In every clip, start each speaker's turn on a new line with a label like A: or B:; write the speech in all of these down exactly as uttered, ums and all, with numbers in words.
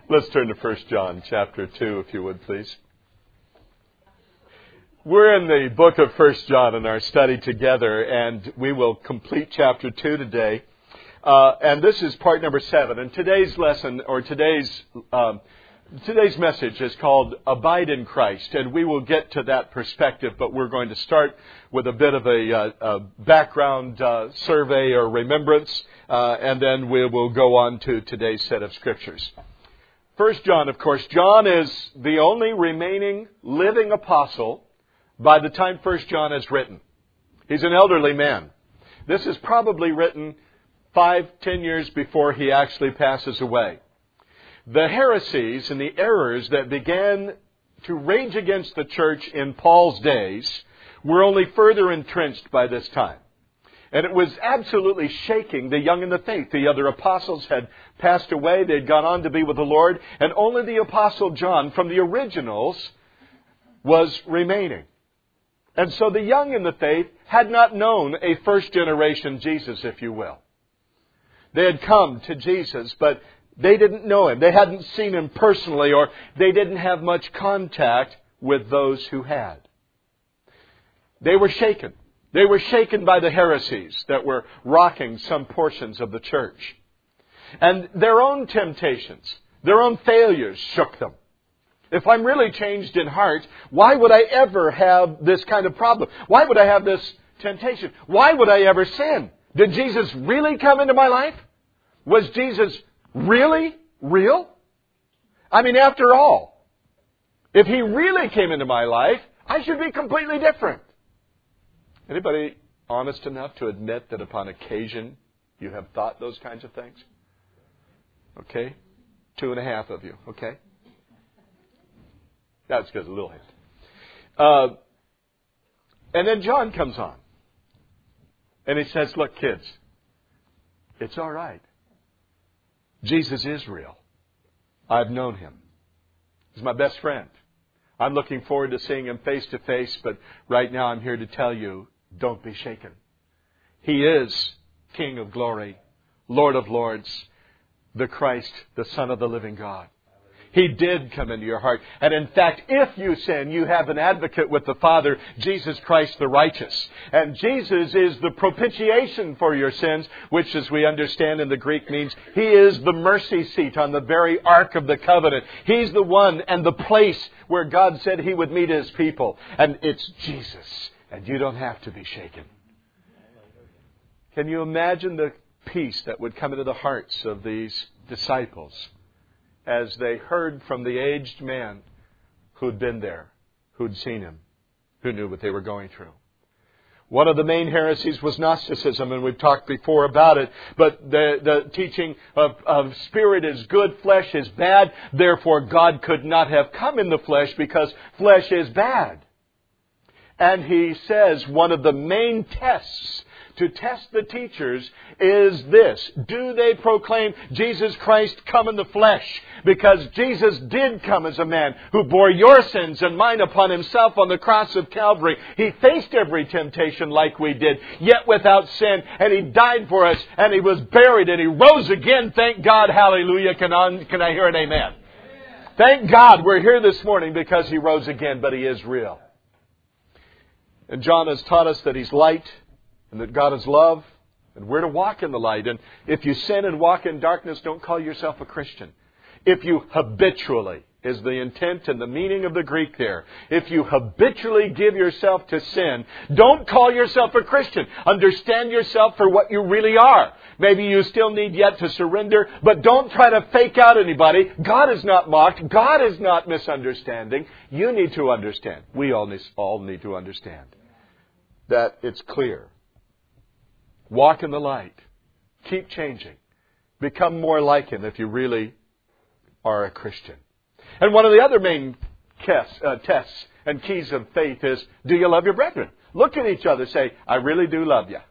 A: Let's turn to First John chapter two, if you would, please. We're in the book of First John in our study together, and we will complete chapter two today. Uh, and this is part number seven. And today's lesson, or today's um, today's message is called Abide in Christ. And we will get to that perspective, but we're going to start with a bit of a, uh, a background uh, survey or remembrance, uh, and then we will go on to today's set of scriptures. First John, of course, John is the only remaining living apostle by the time First John is written. He's an elderly man. This is probably written five, ten years before he actually passes away. The heresies and the errors that began to rage against the church in Paul's days were only further entrenched by this time. And it was absolutely shaking the young in the faith. The other apostles had passed away. They had gone on to be with the Lord. And only the apostle John from the originals was remaining. And so the young in the faith had not known a first generation Jesus, if you will. They had come to Jesus, but they didn't know Him. They hadn't seen Him personally, or they didn't have much contact with those who had. They were shaken. They were shaken by the heresies that were rocking some portions of the church. And their own temptations, their own failures shook them. If I'm really changed in heart, why would I ever have this kind of problem? Why would I have this temptation? Why would I ever sin? Did Jesus really come into my life? Was Jesus really real? I mean, after all, if He really came into my life, I should be completely different. Anybody honest enough to admit that upon occasion you have thought those kinds of things? Okay? Two and a half of you. Okay? That's good. A little hint. Uh, and then John comes on. And he says, look, kids, it's all right. Jesus is real. I've known Him. He's my best friend. I'm looking forward to seeing Him face to face, but right now I'm here to tell you, don't be shaken. He is King of glory, Lord of lords, the Christ, the Son of the living God. He did come into your heart. And in fact, if you sin, you have an advocate with the Father, Jesus Christ the righteous. And Jesus is the propitiation for your sins, which, as we understand in the Greek, means He is the mercy seat on the very ark of the covenant. He's the one and the place where God said He would meet His people. And it's Jesus. And you don't have to be shaken. Can you imagine the peace that would come into the hearts of these disciples as they heard from the aged man who'd been there, who'd seen Him, who knew what they were going through? One of the main heresies was Gnosticism, and we've talked before about it. But the, the teaching of, of spirit is good, flesh is bad. Therefore, God could not have come in the flesh because flesh is bad. And he says one of the main tests to test the teachers is this. Do they proclaim Jesus Christ come in the flesh? Because Jesus did come as a man who bore your sins and mine upon Himself on the cross of Calvary. He faced every temptation like we did, yet without sin. And He died for us, and He was buried, and He rose again. Thank God. Hallelujah. Can I, can I hear an amen? Amen? Thank God we're here this morning because He rose again, but He is real. And John has taught us that He's light and that God is love and we're to walk in the light. And if you sin and walk in darkness, don't call yourself a Christian. If you habitually, is the intent and the meaning of the Greek there, if you habitually give yourself to sin, don't call yourself a Christian. Understand yourself for what you really are. Maybe you still need yet to surrender, but don't try to fake out anybody. God is not mocked. God is not misunderstanding. You need to understand. We all need, all need to understand that it's clear. Walk in the light. Keep changing. Become more like Him if you really are a Christian. And one of the other main tests, uh, tests and keys of faith is, do you love your brethren? Look at each other. Say, I really do love you.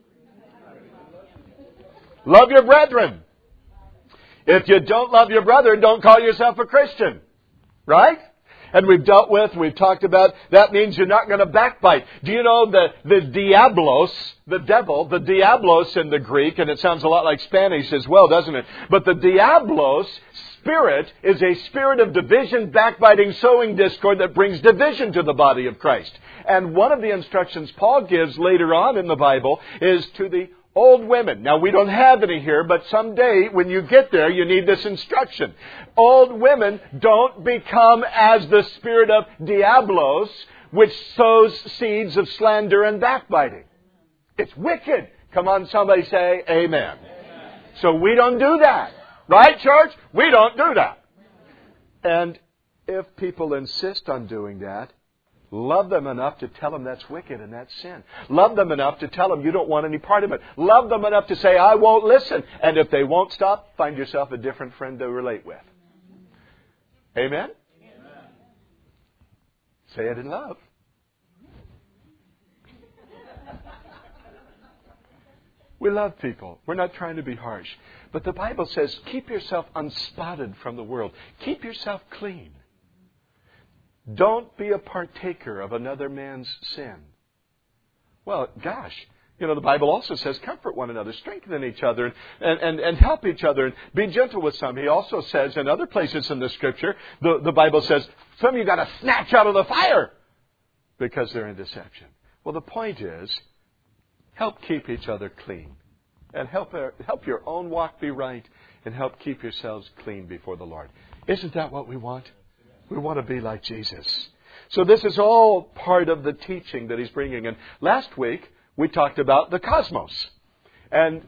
A: Love your brethren. If you don't love your brother, don't call yourself a Christian. Right? And we've dealt with, we've talked about, that means you're not going to backbite. Do you know the, the diablos, the devil, the diablos in the Greek, and it sounds a lot like Spanish as well, doesn't it? But the diablos spirit is a spirit of division, backbiting, sowing discord that brings division to the body of Christ. And one of the instructions Paul gives later on in the Bible is to the old women. Now, we don't have any here, but someday when you get there, you need this instruction. Old women, don't become as the spirit of diablos, which sows seeds of slander and backbiting. It's wicked. Come on, somebody say amen. Amen. So we don't do that. Right, church? We don't do that. And if people insist on doing that, love them enough to tell them that's wicked and that's sin. Love them enough to tell them you don't want any part of it. Love them enough to say, I won't listen. And if they won't stop, find yourself a different friend to relate with. Amen? Amen. Say it in love. We love people. We're not trying to be harsh. But the Bible says, keep yourself unspotted from the world. Keep yourself clean. Don't be a partaker of another man's sin. Well, gosh, you know, the Bible also says comfort one another, strengthen each other, and, and, and help each other, and be gentle with some. He also says in other places in the Scripture, the, the Bible says, some of you got to snatch out of the fire because they're in deception. Well, the point is, help keep each other clean. And help, help your own walk be right. And help keep yourselves clean before the Lord. Isn't that what we want? We want to be like Jesus. So this is all part of the teaching that He's bringing. And last week, we talked about the cosmos. And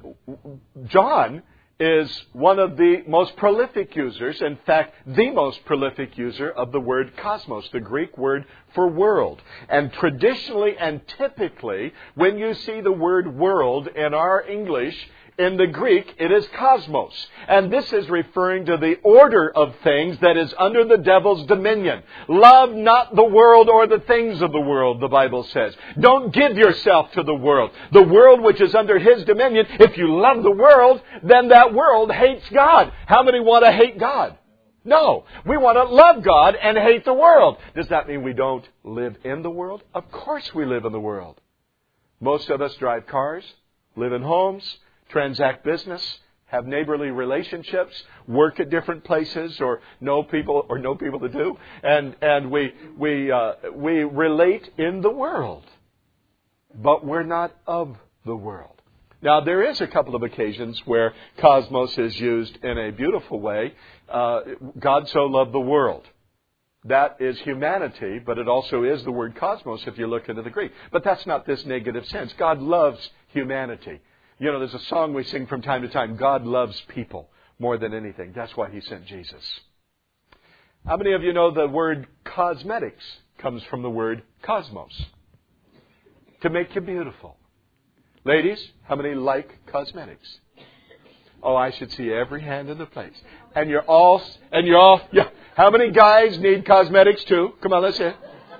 A: John is one of the most prolific users, in fact, the most prolific user of the word cosmos, the Greek word for world. And traditionally and typically, when you see the word world in our English, in the Greek, it is cosmos. And this is referring to the order of things that is under the devil's dominion. Love not the world or the things of the world, the Bible says. Don't give yourself to the world. The world which is under his dominion, if you love the world, then that world hates God. How many want to hate God? No. We want to love God and hate the world. Does that mean we don't live in the world? Of course we live in the world. Most of us drive cars, live in homes, transact business, have neighborly relationships, work at different places, or know people or know people to do, and and we we uh, we relate in the world, but we're not of the world. Now there is a couple of occasions where cosmos is used in a beautiful way. Uh, God so loved the world. That is humanity, but it also is the word cosmos if you look into the Greek. But that's not this negative sense. God loves humanity. You know, there's a song we sing from time to time, God loves people more than anything. That's why He sent Jesus. How many of you know the word cosmetics comes from the word cosmos? To make you beautiful. Ladies, how many like cosmetics? Oh, I should see every hand in the place. And you're all, and you're all, yeah. How many guys need cosmetics too? Come on, let's hear it.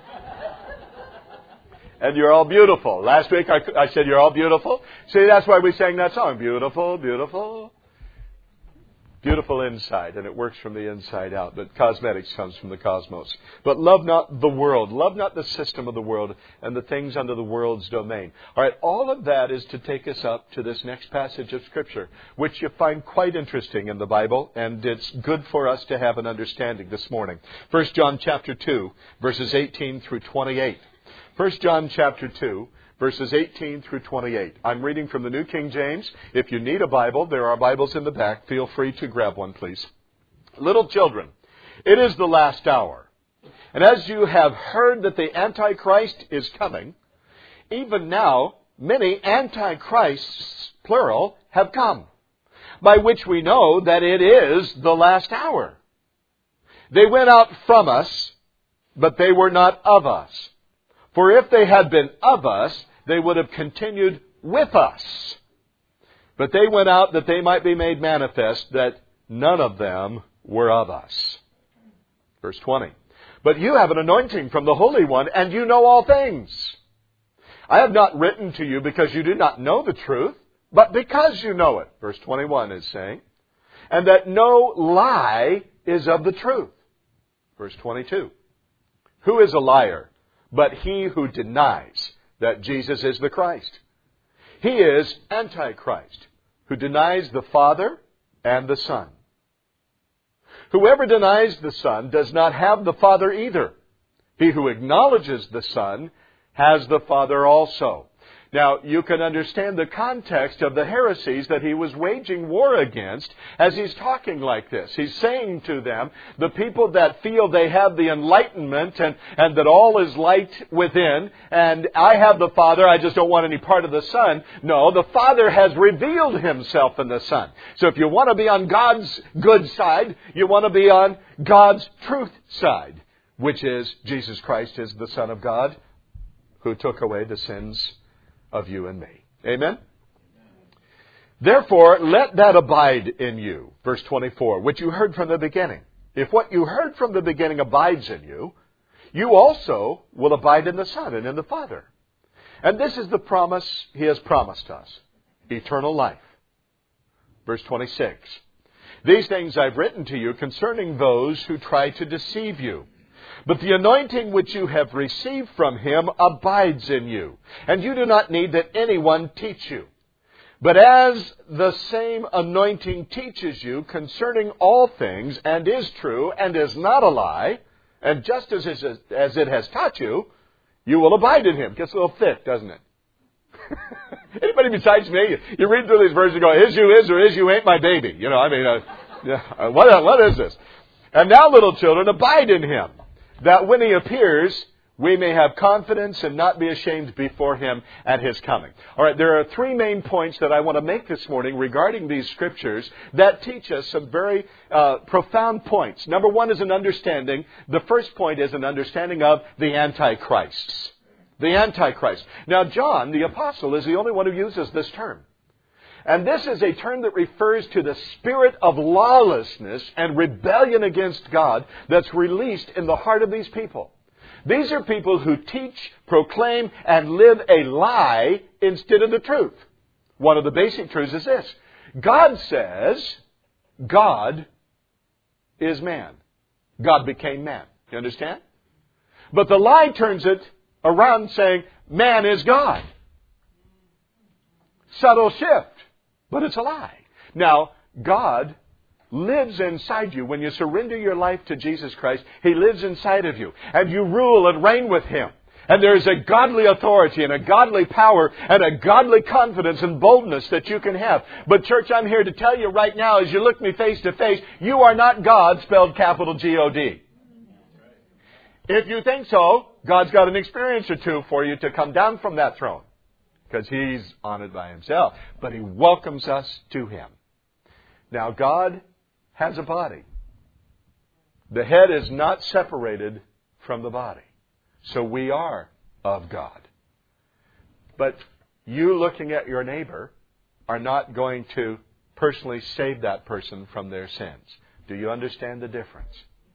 A: And you're all beautiful. Last week I, I said you're all beautiful. See, that's why we sang that song. Beautiful, beautiful. Beautiful inside. And it works from the inside out. But cosmetics comes from the cosmos. But love not the world. Love not the system of the world and the things under the world's domain. All right, all of that is to take us up to this next passage of Scripture, which you find quite interesting in the Bible. And it's good for us to have an understanding this morning. First John chapter two, verses eighteen through twenty-eight. First John chapter two, verses eighteen through twenty-eight. I'm reading from the New King James. If you need a Bible, there are Bibles in the back. Feel free to grab one, please. Little children, it is the last hour. And as you have heard that the Antichrist is coming, even now many Antichrists, plural, have come, by which we know that it is the last hour. They went out from us, but they were not of us. For if they had been of us, they would have continued with us. But they went out that they might be made manifest that none of them were of us. Verse twenty. But you have an anointing from the Holy One, and you know all things. I have not written to you because you do not know the truth, but because you know it. Verse twenty-one is saying. And that no lie is of the truth. Verse twenty-two. Who is a liar but he who denies that Jesus is the Christ? He is Antichrist, who denies the Father and the Son. Whoever denies the Son does not have the Father either. He who acknowledges the Son has the Father also. Now, you can understand the context of the heresies that he was waging war against as he's talking like this. He's saying to them, the people that feel they have the enlightenment and, and that all is light within, and I have the Father, I just don't want any part of the Son. No, the Father has revealed Himself in the Son. So if you want to be on God's good side, you want to be on God's truth side, which is Jesus Christ is the Son of God who took away the sins of you and me. Amen? Therefore, let that abide in you. Verse twenty-four, which you heard from the beginning. If what you heard from the beginning abides in you, you also will abide in the Son and in the Father. And this is the promise He has promised us. Eternal life. Verse twenty-six. These things I've written to you concerning those who try to deceive you. But the anointing which you have received from Him abides in you, and you do not need that anyone teach you. But as the same anointing teaches you concerning all things, and is true, and is not a lie, and just as it, is, as it has taught you, you will abide in Him. Gets a little thick, doesn't it? Anybody besides me, you read through these verses and go, is you is or is you ain't my baby. You know, I mean, uh, yeah, what, what is this? And now, little children, abide in Him, that when He appears, we may have confidence and not be ashamed before Him at His coming. All right, there are three main points that I want to make this morning regarding these Scriptures that teach us some very uh, profound points. Number one is an understanding. The first point is an understanding of the Antichrists. The Antichrist. Now, John, the Apostle, is the only one who uses this term. And this is a term that refers to the spirit of lawlessness and rebellion against God that's released in the heart of these people. These are people who teach, proclaim, and live a lie instead of the truth. One of the basic truths is this. God says God is man. God became man. You understand? But the lie turns it around saying man is God. Subtle shift. But it's a lie. Now, God lives inside you. When you surrender your life to Jesus Christ, He lives inside of you. And you rule and reign with Him. And there is a godly authority and a godly power and a godly confidence and boldness that you can have. But church, I'm here to tell you right now, as you look me face to face, you are not God, spelled capital G O D. If you think so, God's got an experience or two for you to come down from that throne. Because He's on it by Himself. But He welcomes us to Him. Now, God has a body. The head is not separated from the body. So we are of God. But you looking at your neighbor are not going to personally save that person from their sins. Do you understand the difference?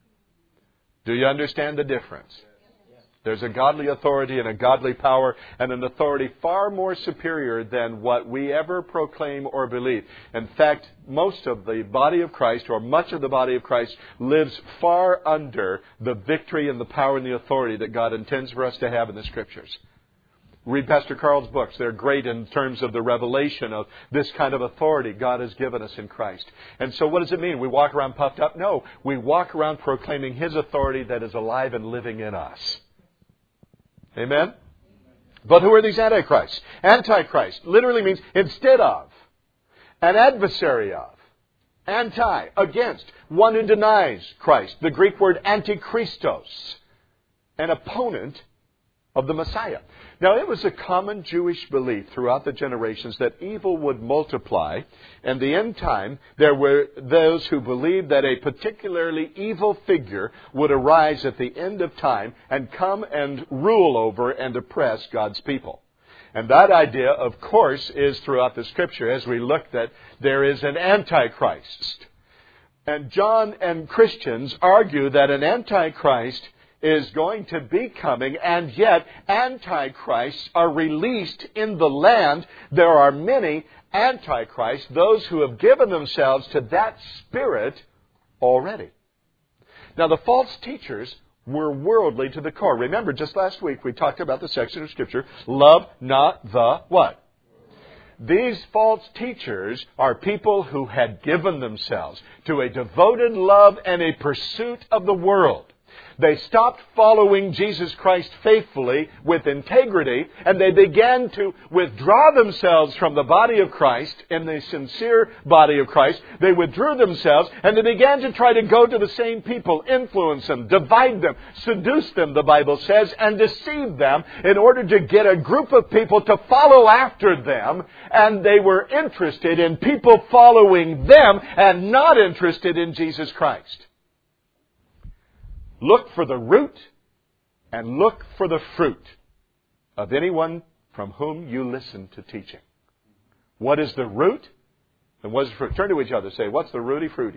A: Do you understand the difference? There's a godly authority and a godly power and an authority far more superior than what we ever proclaim or believe. In fact, most of the body of Christ, or much of the body of Christ, lives far under the victory and the power and the authority that God intends for us to have in the Scriptures. Read Pastor Carl's books. They're great in terms of the revelation of this kind of authority God has given us in Christ. And so what does it mean? We walk around puffed up? No. We walk around proclaiming His authority that is alive and living in us. Amen? But who are these antichrists? Antichrist literally means instead of, an adversary of, anti, against, one who denies Christ. The Greek word antichristos, an opponent of the Messiah. Now, it was a common Jewish belief throughout the generations that evil would multiply. And the end time, there were those who believed that a particularly evil figure would arise at the end of time and come and rule over and oppress God's people. And that idea, of course, is throughout the Scripture, as we looked at, there is an Antichrist. And John and Christians argue that an Antichrist is going to be coming, and yet antichrists are released in the land. There are many antichrists, those who have given themselves to that spirit already. Now, the false teachers were worldly to the core. Remember, just last week we talked about the section of Scripture, love not the what? these false teachers are people who had given themselves to a devoted love and a pursuit of the world. They stopped following Jesus Christ faithfully with integrity, and they began to withdraw themselves from the body of Christ, in the sincere body of Christ. They withdrew themselves, and they began to try to go to the same people, influence them, divide them, seduce them, the Bible says, and deceive them in order to get a group of people to follow after them. And they were interested in people following them and not interested in Jesus Christ. Look for the root and look for the fruit of anyone from whom you listen to teaching. What is the root and what is the fruit? Turn to each other and say, what's the rooty fruity?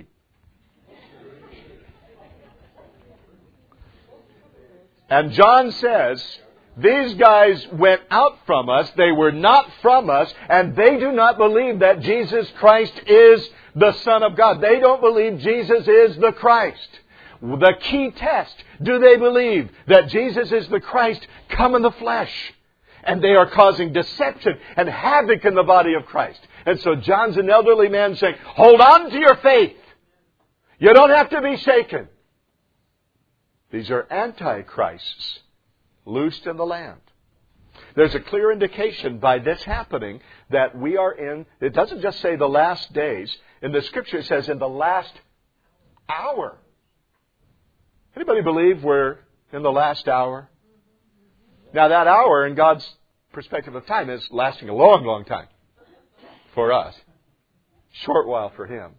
A: And John says, these guys went out from us, they were not from us, and they do not believe that Jesus Christ is the Son of God. They don't believe Jesus is the Christ. The key test, do they believe that Jesus is the Christ come in the flesh? And they are causing deception and havoc in the body of Christ. And so John's an elderly man saying, hold on to your faith. You don't have to be shaken. These are antichrists loosed in the land. There's a clear indication by this happening that we are in, it doesn't just say the last days. In the Scripture it says in the last hour. Anybody believe we're in the last hour? Now that hour in God's perspective of time is lasting a long, long time for us. Short while for Him.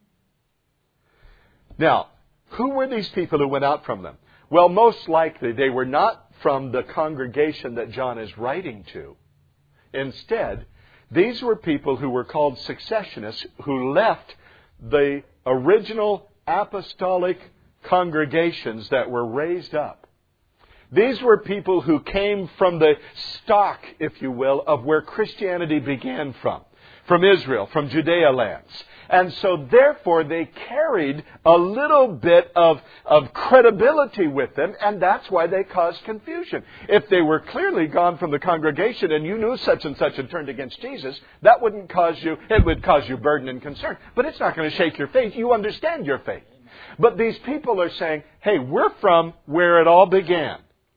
A: Now, who were these people who went out from them? Well, most likely they were not from the congregation that John is writing to. Instead, these were people who were called successionists who left the original apostolic congregations that were raised up. These were people who came from the stock, if you will, of where Christianity began from. From Israel, from Judea lands. And so therefore they carried a little bit of, of credibility with them, and that's why they caused confusion. If they were clearly gone from the congregation and you knew such and such and turned against Jesus, that wouldn't cause you, it would cause you burden and concern. But it's not going to shake your faith. You understand your faith. But these people are saying, hey, we're from where it all began.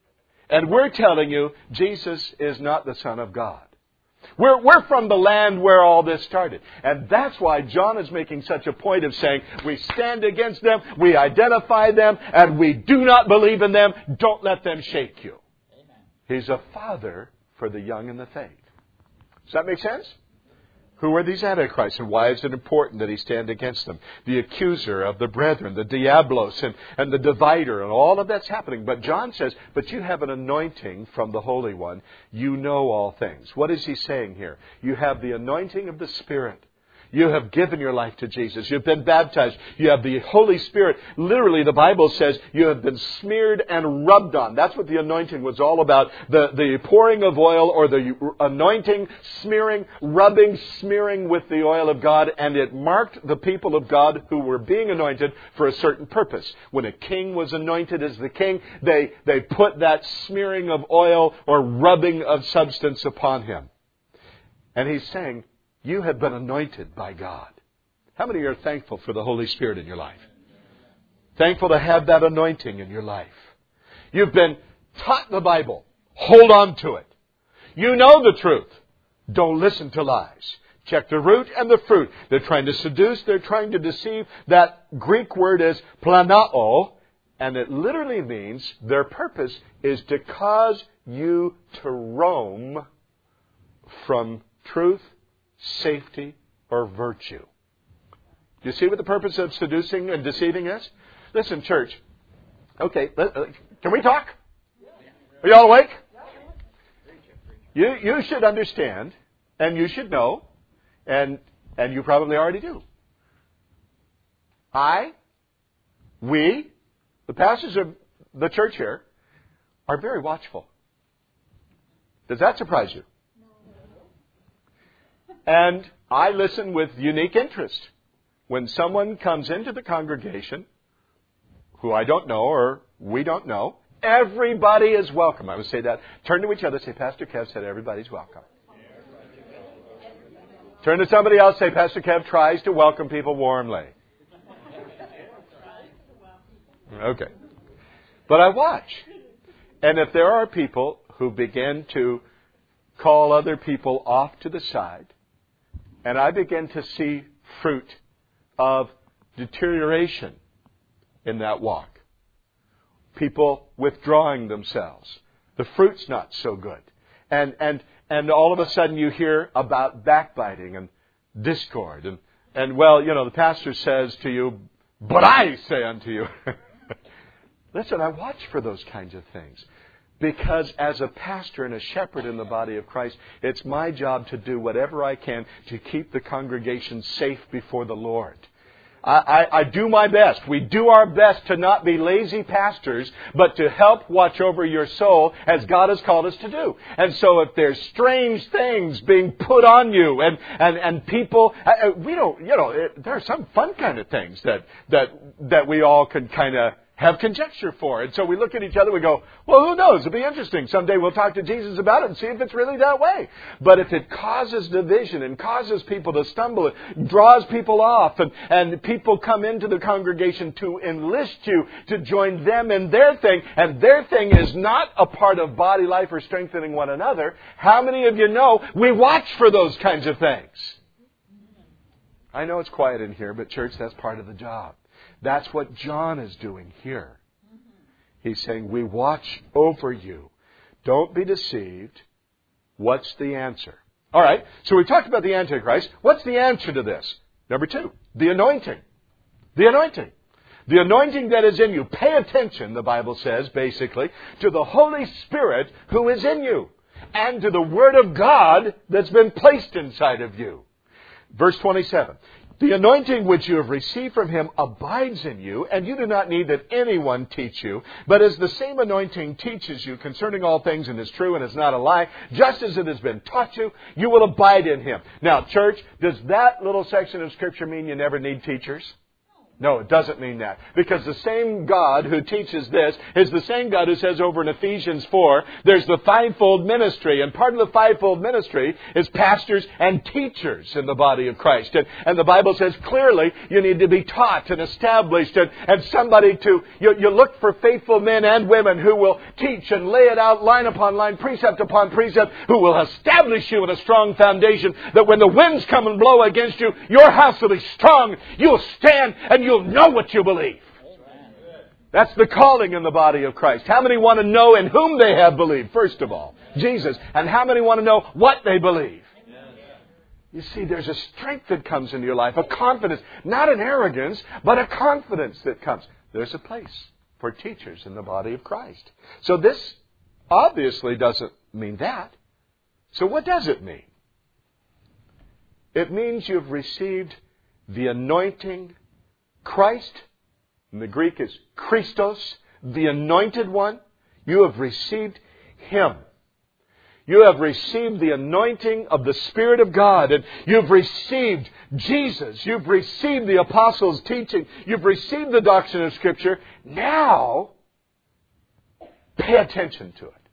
A: And we're telling you, Jesus is not the Son of God. We're, we're from the land where all this started. And that's why John is making such a point of saying, we stand against them, we identify them, and we do not believe in them. Don't let them shake you. Amen. He's a father for the young in the faith. Does that make sense? Who are these antichrists, and why is it important that he stand against them? The accuser of the brethren, the diablos, and, and the divider, and all of that's happening. But John says, but you have an anointing from the Holy One. You know all things. What is he saying here? You have the anointing of the Spirit. You have given your life to Jesus. You've been baptized. You have the Holy Spirit. Literally, the Bible says you have been smeared and rubbed on. That's what the anointing was all about. The, the pouring of oil, or the anointing, smearing, rubbing, smearing with the oil of God. And it marked the people of God who were being anointed for a certain purpose. When a king was anointed as the king, they, they put that smearing of oil or rubbing of substance upon him. And he's saying, you have been anointed by God. How many are thankful for the Holy Spirit in your life? Thankful to have that anointing in your life. You've been taught the Bible. Hold on to it. You know the truth. Don't listen to lies. Check the root and the fruit. They're trying to seduce. They're trying to deceive. That Greek word is planao. And it literally means their purpose is to cause you to roam from truth, safety, or virtue. Do you see what the purpose of seducing and deceiving is? Listen, church. Okay, can we talk? Are you all awake? You, you should understand, and you should know, and, and you probably already do. I, we, the pastors of the church here, are very watchful. Does that surprise you? And I listen with unique interest. When someone comes into the congregation who I don't know or we don't know, everybody is welcome. I would say that. Turn to each other and say, Pastor Kev said everybody's welcome. Turn to somebody else, say, Pastor Kev tries to welcome people warmly. Okay. But I watch. And if there are people who begin to call other people off to the side, and I begin to see fruit of deterioration in that walk, people withdrawing themselves, the fruit's not so good. And and and all of a sudden you hear about backbiting and discord. And, and well, you know, the pastor says to you, but I say unto you. Listen, I watch for those kinds of things. Because as a pastor and a shepherd in the body of Christ, it's my job to do whatever I can to keep the congregation safe before the Lord. I, I, I do my best. We do our best to not be lazy pastors, but to help watch over your soul as God has called us to do. And so if there's strange things being put on you and, and, and people, uh, we don't, you know, it, there are some fun kind of things that, that, that we all can kind of have conjecture for. And so we look at each other, we go, well, who knows? It'll be interesting. Someday we'll talk to Jesus about it and see if it's really that way. But if it causes division and causes people to stumble, it draws people off, and, and people come into the congregation to enlist you to join them in their thing, and their thing is not a part of body life or strengthening one another, how many of you know we watch for those kinds of things? I know it's quiet in here, but church, that's part of the job. That's what John is doing here. He's saying, we watch over you. Don't be deceived. What's the answer? All right, so we talked about the Antichrist. What's the answer to this? Number two, the anointing. The anointing. The anointing that is in you. Pay attention, the Bible says, basically, to the Holy Spirit who is in you, and to the Word of God that's been placed inside of you. Verse twenty-seven. The anointing which you have received from Him abides in you, and you do not need that anyone teach you. But as the same anointing teaches you concerning all things and is true and is not a lie, just as it has been taught you, you will abide in Him. Now, church, does that little section of Scripture mean you never need teachers? No, it doesn't mean that. Because the same God who teaches this is the same God who says over in Ephesians four, there's the fivefold ministry. And part of the fivefold ministry is pastors and teachers in the body of Christ. And, and the Bible says clearly you need to be taught and established and, and somebody to, you, you look for faithful men and women who will teach and lay it out line upon line, precept upon precept, who will establish you in a strong foundation that when the winds come and blow against you, your house will be strong. You'll stand and you'll know what you believe. That's the calling in the body of Christ. How many want to know in whom they have believed, first of all? Jesus. And how many want to know what they believe? You see, there's a strength that comes into your life, a confidence, not an arrogance, but a confidence that comes. There's a place for teachers in the body of Christ. So this obviously doesn't mean that. So what does it mean? It means you've received the anointing Christ, in the Greek is Christos, the anointed one. You have received Him. You have received the anointing of the Spirit of God, and you've received Jesus. You've received the apostles' teaching. You've received the doctrine of Scripture. Now, pay attention to it.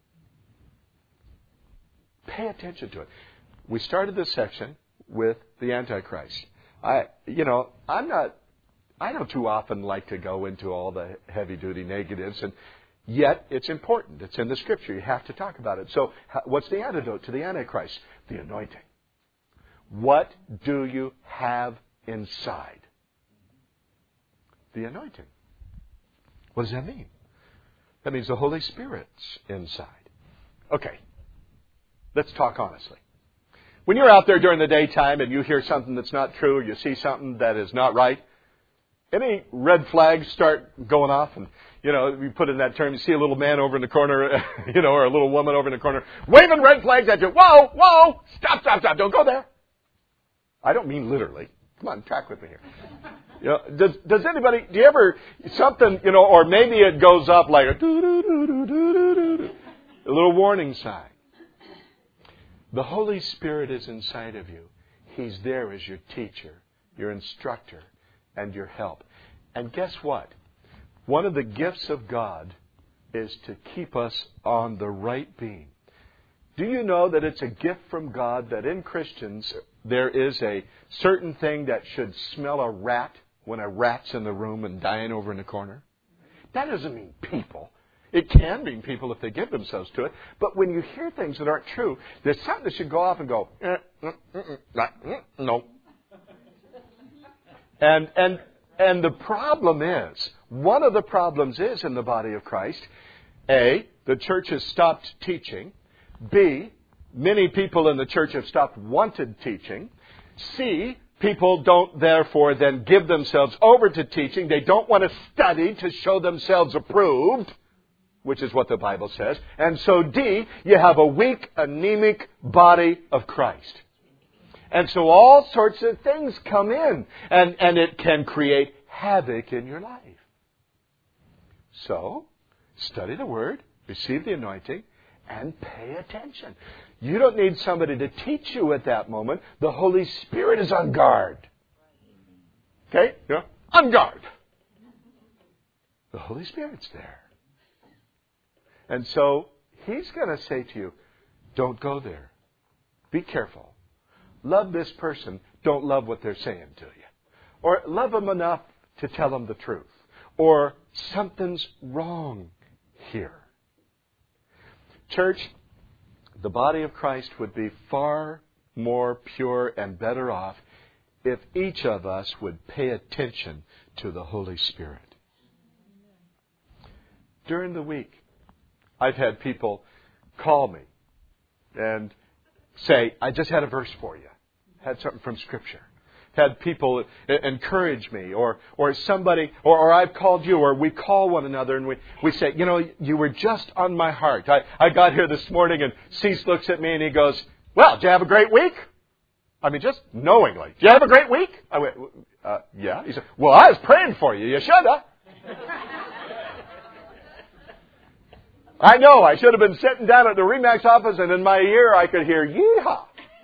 A: Pay attention to it. We started this section with the Antichrist. I, you know, I'm not, I don't too often like to go into all the heavy-duty negatives, and yet it's important. It's in the Scripture. You have to talk about it. So what's the antidote to the Antichrist? The anointing. What do you have inside? The anointing. What does that mean? That means the Holy Spirit's inside. Okay. Let's talk honestly. When you're out there during the daytime and you hear something that's not true, or you see something that is not right, any red flags start going off? And, you know, you put in that term, you see a little man over in the corner, you know, or a little woman over in the corner, waving red flags at you. Whoa, whoa, stop, stop, stop, don't go there. I don't mean literally. Come on, track with me here. You know, does, does anybody, do you ever, something, you know, or maybe it goes up like a doo-doo-doo-doo-doo-doo-doo, a little warning sign. The Holy Spirit is inside of you. He's there as your teacher, your instructor, and your help. And guess what? One of the gifts of God is to keep us on the right beam. Do you know that it's a gift from God that in Christians there is a certain thing that should smell a rat when a rat's in the room and dying over in the corner? That doesn't mean people. It can mean people if they give themselves to it. But when you hear things that aren't true, there's something that should go off and go, eh, mm, mm, mm, mm, no. And, and, and the problem is, one of the problems is in the body of Christ, A, the church has stopped teaching. B, many people in the church have stopped wanted teaching. C, people don't therefore then give themselves over to teaching. They don't want to study to show themselves approved, which is what the Bible says. And so D, you have a weak, anemic body of Christ. And so all sorts of things come in, and, and it can create havoc in your life. So, study the Word, receive the anointing, and pay attention. You don't need somebody to teach you at that moment. The Holy Spirit is on guard. Okay? Yeah. On guard. The Holy Spirit's there. And so, He's going to say to you, don't go there. Be careful. Love this person. Don't love what they're saying to you. Or love them enough to tell them the truth. Or something's wrong here. Church, the body of Christ would be far more pure and better off if each of us would pay attention to the Holy Spirit. During the week, I've had people call me and say, I just had a verse for you. Had something from Scripture. Had people encourage me, or or somebody, or, or I've called you, or we call one another and we, we say, you know, you were just on my heart. I, I got here this morning and Cease looks at me and he goes, well, did you have a great week? I mean, just knowingly. Did you have a great week? I went, uh, yeah. He said, well, I was praying for you. You should have. I know. I should have been sitting down at the Remax office and in my ear I could hear, yeehaw.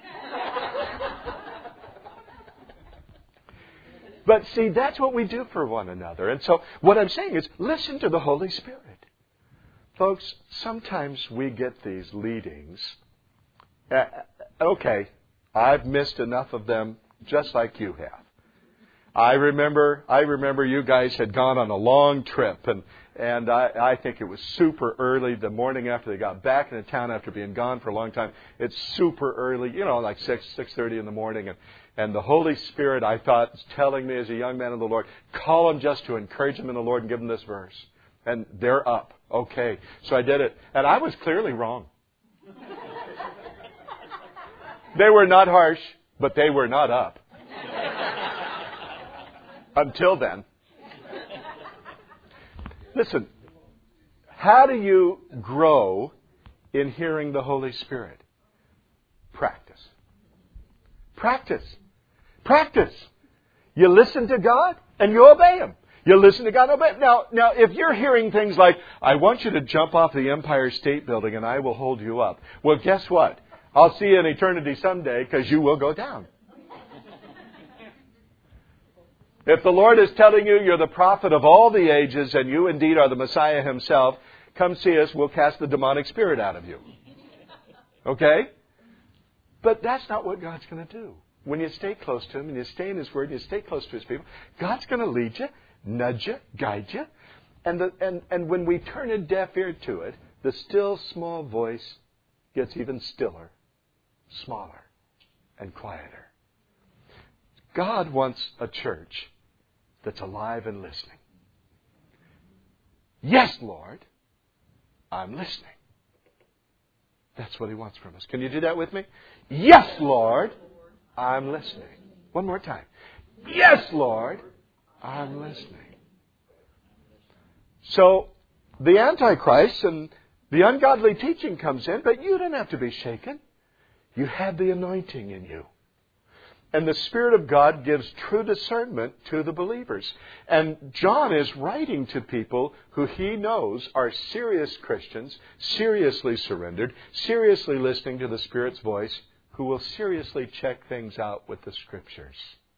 A: But see, that's what we do for one another. And so what I'm saying is, listen to the Holy Spirit. Folks, sometimes we get these leadings. Uh, okay, I've missed enough of them just like you have. I remember I remember you guys had gone on a long trip, and, and I, I think it was super early, the morning after they got back into town after being gone for a long time. It's super early, you know, like six, six thirty in the morning, and And the Holy Spirit, I thought, was telling me as a young man of the Lord, call them just to encourage them in the Lord and give them this verse. And they're up. Okay. So I did it. And I was clearly wrong. They were not harsh, but they were not up. Until then. Listen, how do you grow in hearing the Holy Spirit? Practice. Practice. Practice. You listen to God and you obey Him. You listen to God and obey Him. Now, now, if you're hearing things like, I want you to jump off the Empire State Building and I will hold you up. Well, guess what? I'll see you in eternity someday because you will go down. If the Lord is telling you you're the prophet of all the ages and you indeed are the Messiah Himself, come see us. We'll cast the demonic spirit out of you. Okay? But that's not what God's going to do. When you stay close to Him and you stay in His Word and you stay close to His people, God's going to lead you, nudge you, guide you. And, the, and, and when we turn a deaf ear to it, the still small voice gets even stiller, smaller, and quieter. God wants a church that's alive and listening. Yes, Lord, I'm listening. That's what He wants from us. Can you do that with me? Yes, Lord, I'm listening. One more time. Yes, Lord, I'm listening. So, the Antichrist and the ungodly teaching comes in, but you don't have to be shaken. You have the anointing in you. And the Spirit of God gives true discernment to the believers. And John is writing to people who he knows are serious Christians, seriously surrendered, seriously listening to the Spirit's voice, who will seriously check things out with the Scriptures.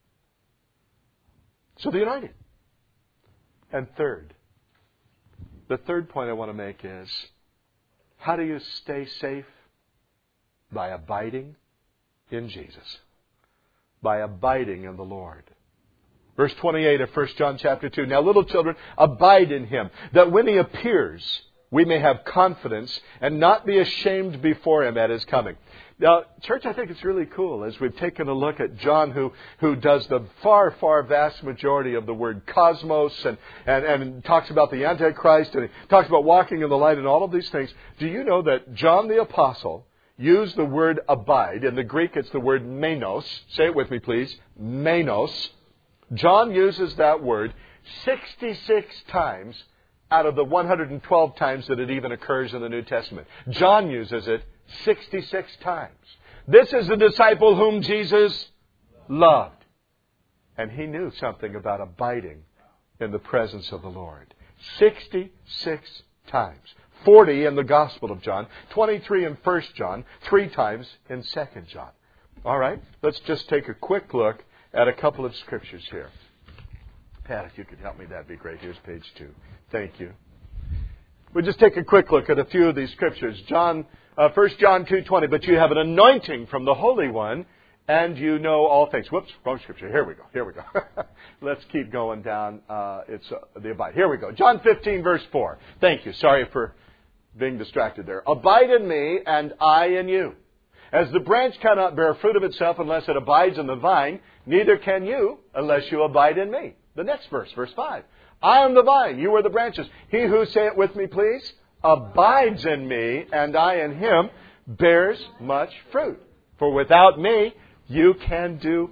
A: So the anointing. And third, the third point I want to make is, how do you stay safe? By abiding in Jesus. by abiding in the Lord. Verse twenty-eight of First John chapter two. Now, little children, abide in Him, that when He appears, we may have confidence and not be ashamed before Him at His coming. Now, church, I think it's really cool as we've taken a look at John, who, who does the far, far vast majority of the word cosmos and, and, and talks about the Antichrist and he talks about walking in the light and all of these things. Do you know that John the Apostle used the word abide? In the Greek, it's the word menos. Say it with me, please. Menos. John uses that word sixty-six times out of the one hundred twelve times that it even occurs in the New Testament. John uses it sixty-six times. This is the disciple whom Jesus loved. And he knew something about abiding in the presence of the Lord. sixty-six times. forty in the Gospel of John, twenty-three in First John, three times in Second John. All right, let's just take a quick look at a couple of scriptures here. Pat, if you could help me, that'd be great. Here's page two. Thank you. We'll just take a quick look at a few of these scriptures. John, uh, First John two twenty. But you have an anointing from the Holy One, and you know all things. Whoops, wrong scripture. Here we go. Here we go. Let's keep going down. Uh, it's uh, the abide. Here we go. John fifteen, verse four. Thank you. Sorry for being distracted there. Abide in me, and I in you. As the branch cannot bear fruit of itself unless it abides in the vine, neither can you unless you abide in me. The next verse, verse five. I am the vine, you are the branches. He who, say it with me please, abides in me, and I in him, bears much fruit. For without me, you can do,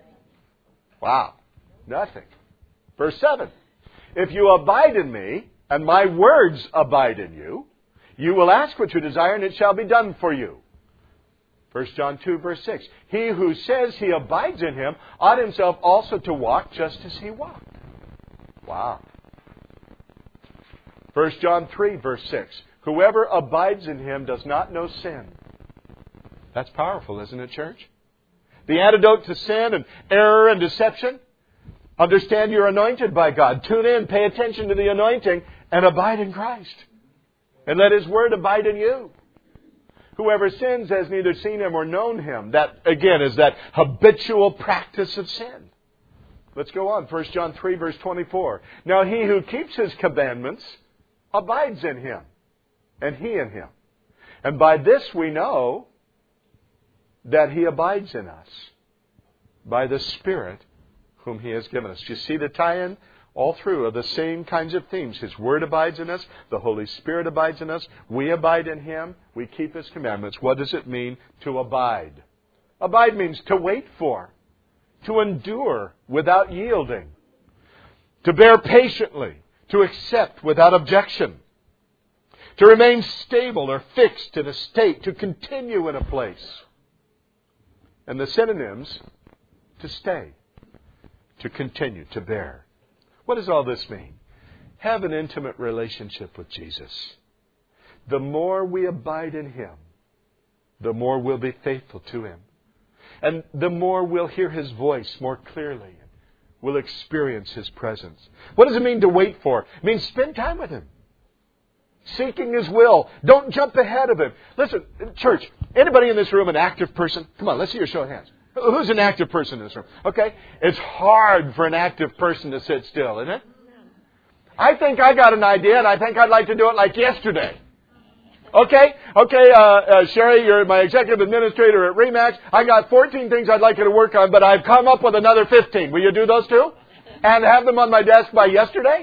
A: wow, nothing. Verse seven. If you abide in me, and my words abide in you, you will ask what you desire, and it shall be done for you. First John two, verse six. He who says he abides in him ought himself also to walk just as he walked. Wow. First John three, verse six. Whoever abides in him does not know sin. That's powerful, isn't it, church? The antidote to sin and error and deception? Understand you're anointed by God. Tune in, pay attention to the anointing, and abide in Christ. And let His Word abide in you. Whoever sins has neither seen Him or known Him. That, again, is that habitual practice of sin. Let's go on. First John three, verse twenty-four. Now he who keeps His commandments abides in Him, and He in him. And by this we know that He abides in us, by the Spirit whom He has given us. You see the tie-in? All through are the same kinds of themes. His Word abides in us. The Holy Spirit abides in us. We abide in Him. We keep His commandments. What does it mean to abide? Abide means to wait for, to endure without yielding, to bear patiently, to accept without objection, to remain stable or fixed in a state, to continue in a place. And the synonyms, to stay, to continue, to bear. What does all this mean? Have an intimate relationship with Jesus. The more we abide in Him, the more we'll be faithful to Him. And the more we'll hear His voice more clearly. We'll experience His presence. What does it mean to wait for? It means spend time with Him. Seeking His will. Don't jump ahead of Him. Listen, church, anybody in this room an active person? Come on, let's see your show of hands. Who's an active person in this room? Okay? It's hard for an active person to sit still, isn't it? I think I got an idea, and I think I'd like to do it like yesterday. Okay? Okay, uh, uh, Sherry, you're my executive administrator at RE/MAX. I got fourteen things I'd like you to work on, but I've come up with another fifteen. Will you do those too? And have them on my desk by yesterday?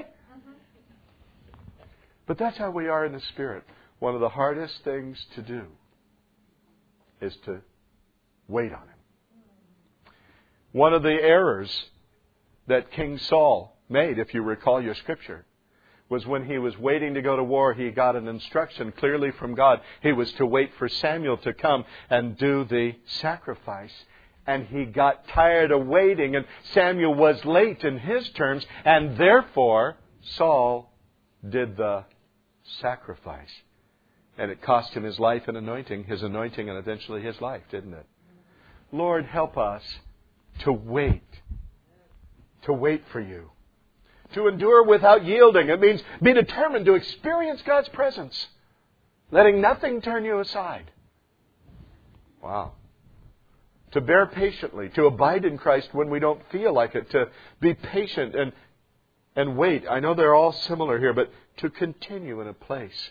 A: But that's how we are in the Spirit. One of the hardest things to do is to wait on Him. One of the errors that King Saul made, if you recall your scripture, was when he was waiting to go to war, he got an instruction clearly from God. He was to wait for Samuel to come and do the sacrifice. And he got tired of waiting, and Samuel was late in his terms, and therefore Saul did the sacrifice. And it cost him his life and anointing, his anointing and eventually his life, didn't it? Lord, help us to wait. To wait for You. To endure without yielding. It means be determined to experience God's presence. Letting nothing turn you aside. Wow. To bear patiently, to abide in Christ when we don't feel like it, to be patient and and wait. I know they're all similar here, but to continue in a place,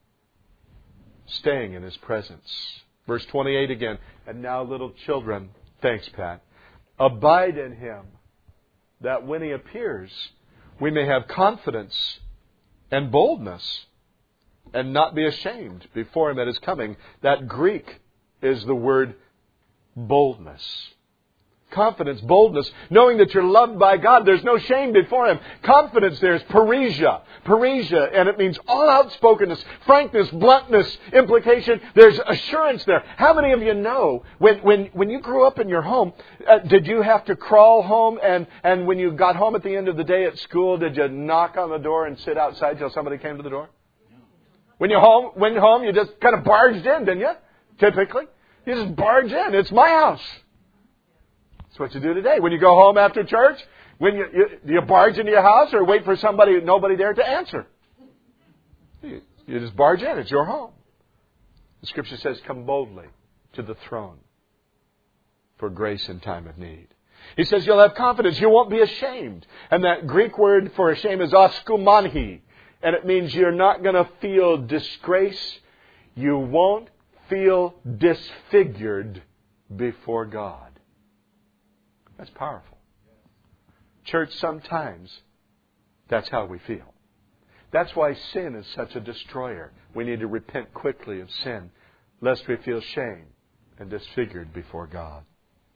A: staying in His presence. Verse twenty-eight again. And now, little children, thanks, Pat, abide in Him, that when He appears, we may have confidence and boldness and not be ashamed before Him at His coming. That Greek is the word boldness. Confidence, boldness, knowing that you're loved by God. There's no shame before Him. Confidence there is paresia. Paresia, and it means all outspokenness, frankness, bluntness, implication. There's assurance there. How many of you know, when when, when you grew up in your home, uh, did you have to crawl home? And, and when you got home at the end of the day at school, did you knock on the door and sit outside till somebody came to the door? When you home, went home, you just kind of barged in, didn't you? Typically. You just barge in. It's my house. That's what you do today. When you go home after church, when you, you, do you barge into your house or wait for somebody, nobody there to answer? You, you just barge in. It's your home. The Scripture says, come boldly to the throne for grace in time of need. He says you'll have confidence. You won't be ashamed. And that Greek word for ashamed is oskumanhi. And it means you're not going to feel disgrace. You won't feel disfigured before God. That's powerful. Church, sometimes that's how we feel. That's why sin is such a destroyer. We need to repent quickly of sin, lest we feel shame and disfigured before God.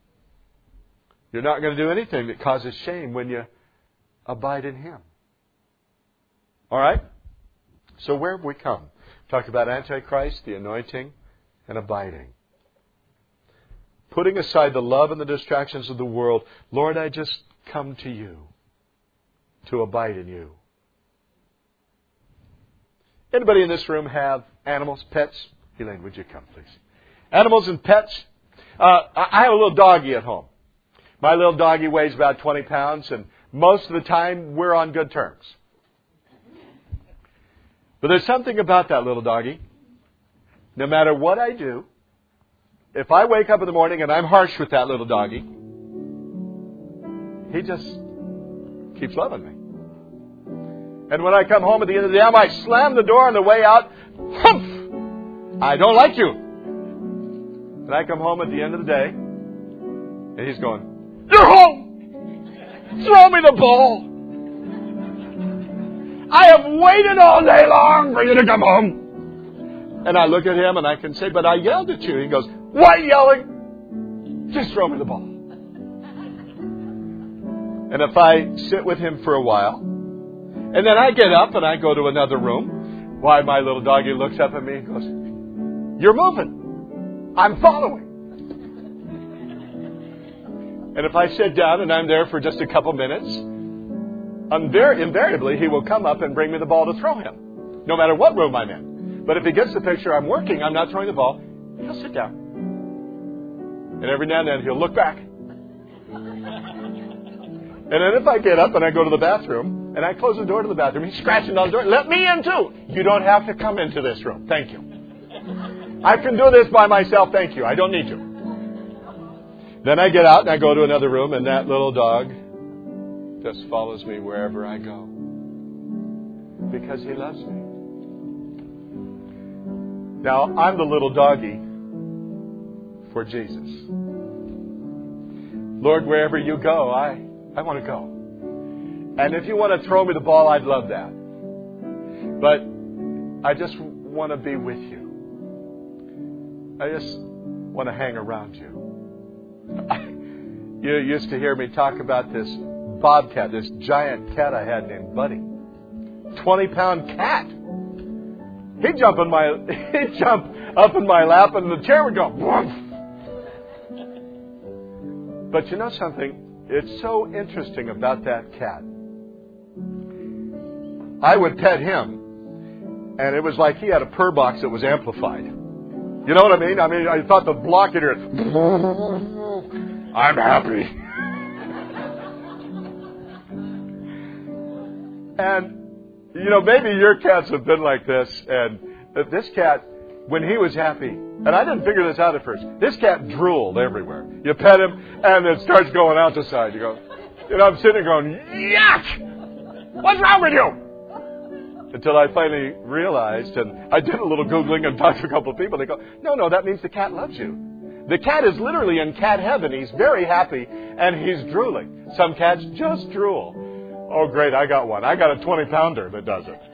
A: You're not going to do anything that causes shame when you abide in Him. All right? So where have we come? Talked about Antichrist, the anointing, and abiding. Putting aside the love and the distractions of the world, Lord, I just come to You to abide in You. Anybody in this room have animals, pets? Elaine, would you come, please? Animals and pets? Uh, I have a little doggy at home. My little doggy weighs about twenty pounds, and most of the time we're on good terms. But there's something about that little doggy. No matter what I do, if I wake up in the morning and I'm harsh with that little doggy, he just keeps loving me. And when I come home at the end of the day, I might slam the door on the way out. Humph! I don't like you. And I come home at the end of the day, and he's going, you're home! Throw me the ball! I have waited all day long for you to come home. And I look at him and I can say, but I yelled at you. He goes, why yelling? Just throw me the ball. And if I sit with him for a while, and then I get up and I go to another room, why my little doggy looks up at me and goes, you're moving. I'm following. And if I sit down and I'm there for just a couple minutes, invariably he will come up and bring me the ball to throw him, no matter what room I'm in. But if he gets the picture, I'm working, I'm not throwing the ball, he'll sit down. And every now and then he'll look back. And then if I get up and I go to the bathroom and I close the door to the bathroom, he's scratching on the door. Let me in too. You don't have to come into this room. Thank you. I can do this by myself. Thank you. I don't need to. Then I get out and I go to another room, and that little dog just follows me wherever I go. Because he loves me. Now, I'm the little doggy for Jesus. Lord, wherever you go, I, I want to go. And if you want to throw me the ball, I'd love that. But I just want to be with you. I just want to hang around you. You used to hear me talk about this bobcat, this giant cat I had named Buddy. twenty pound cat. He'd jump in my, he'd jump up in my lap and the chair would go, woof. But you know something? It's so interesting about that cat. I would pet him, and it was like he had a purr box that was amplified. You know what I mean? I mean, I thought the block in here, I'm happy. And, you know, maybe your cats have been like this, and this cat, when he was happy, and I didn't figure this out at first, this cat drooled everywhere. You pet him, and it starts going out the side. You go, and I'm sitting there going, yuck! What's wrong with you? Until I finally realized, and I did a little Googling and talked to a couple of people. They go, no, no, that means the cat loves you. The cat is literally in cat heaven. He's very happy, and he's drooling. Some cats just drool. Oh, great, I got one. I got a twenty-pounder that does it.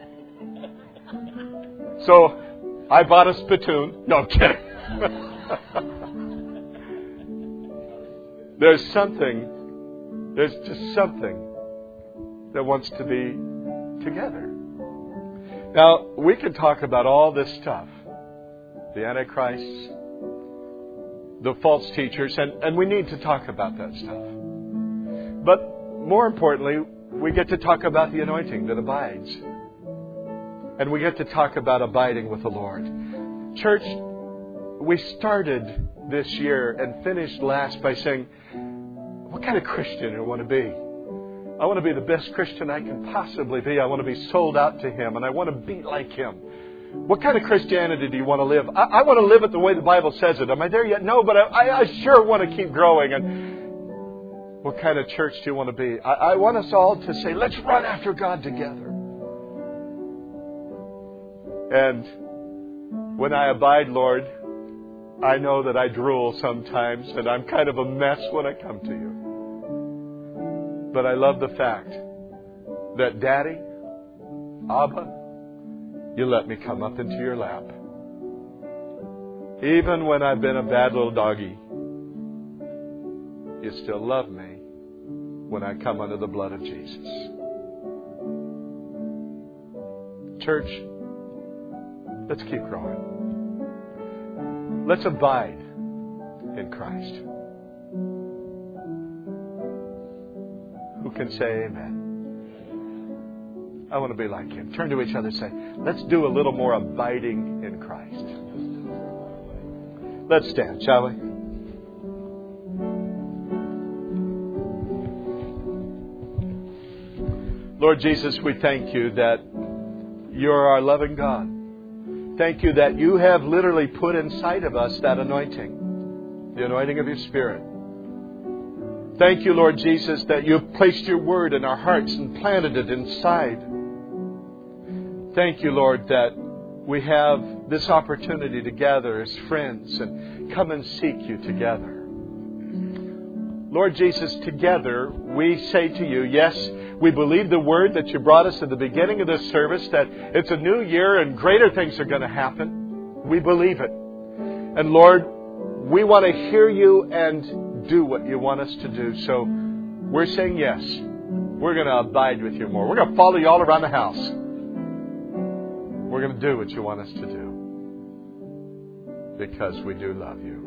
A: So I bought a spittoon. No, I'm kidding. There's something, there's just something that wants to be together. Now, we can talk about all this stuff. The Antichrist, the false teachers, and, and we need to talk about that stuff. But more importantly, we get to talk about the anointing that abides. And we get to talk about abiding with the Lord. Church, we started this year and finished last by saying, what kind of Christian do I want to be? I want to be the best Christian I can possibly be. I want to be sold out to Him, and I want to be like Him. What kind of Christianity do you want to live? I, I want to live it the way the Bible says it. Am I there yet? No, but I, I sure want to keep growing. And what kind of church do you want to be? I, I want us all to say, let's run after God together. And when I abide, Lord, I know that I drool sometimes, and I'm kind of a mess when I come to you. But I love the fact that Daddy, Abba, you let me come up into your lap. Even when I've been a bad little doggy, you still love me when I come under the blood of Jesus. Church, let's keep growing. Let's abide in Christ. Who can say amen? I want to be like Him. Turn to each other and say, let's do a little more abiding in Christ. Let's stand, shall we? Lord Jesus, we thank you that you're our loving God. Thank you that you have literally put inside of us that anointing, the anointing of your Spirit. Thank you, Lord Jesus, that you have placed your word in our hearts and planted it inside. Thank you, Lord, that we have this opportunity to gather as friends and come and seek you together. Lord Jesus, together we say to you, yes, we believe the word that you brought us at the beginning of this service, that it's a new year and greater things are going to happen. We believe it. And Lord, we want to hear you and do what you want us to do. So we're saying yes. We're going to abide with you more. We're going to follow you all around the house. We're going to do what you want us to do because we do love you.